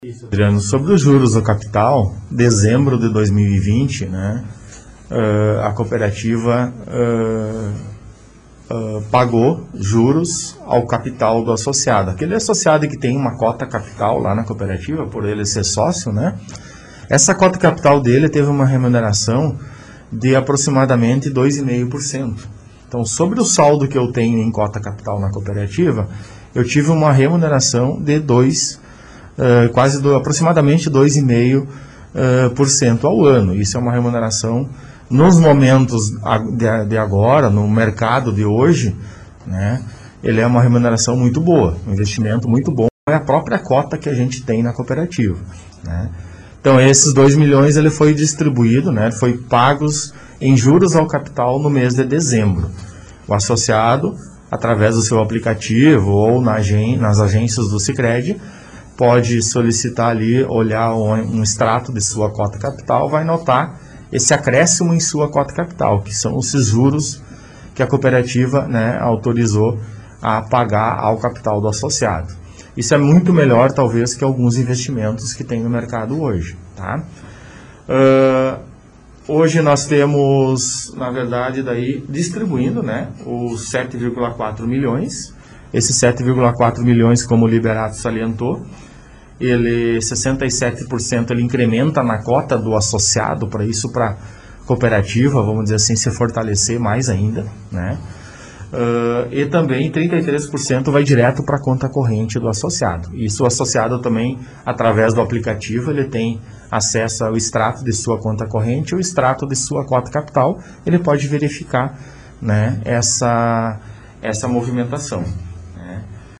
Isso, Adriano, sobre os juros do capital, dezembro de 2020, né, a cooperativa pagou juros ao capital do associado. Aquele associado que tem uma cota capital lá na cooperativa, por ele ser sócio, né, essa cota capital dele teve uma remuneração de aproximadamente 2,5%. Então, sobre o saldo que eu tenho em cota capital na cooperativa, eu tive uma remuneração de aproximadamente 2,5% ao ano. Isso é uma remuneração, nos momentos de agora, no mercado de hoje, né, ele é uma remuneração muito boa, um investimento muito bom, é a própria cota que a gente tem na cooperativa, né. Então, esses 2 milhões ele foi distribuído, né, foi pagos em juros ao capital no mês de dezembro. O associado, através do seu aplicativo ou nas agências do Sicredi, pode solicitar ali, olhar um extrato de sua cota capital, vai notar esse acréscimo em sua cota capital, que são esses juros que a cooperativa, né, autorizou a pagar ao capital do associado. Isso é muito melhor, talvez, que alguns investimentos que tem no mercado hoje, tá? Hoje nós temos, na verdade, daí distribuindo, né, os 7,4 milhões. Esses 7,4 milhões, como o Liberato salientou, 67% ele incrementa na cota do associado, para isso, para a cooperativa, vamos dizer assim, se fortalecer mais ainda, né? E também 33% vai direto para a conta corrente do associado. Isso o associado também, através do aplicativo, ele tem acesso ao extrato de sua conta corrente e o extrato de sua cota capital, ele pode verificar, né, essa movimentação.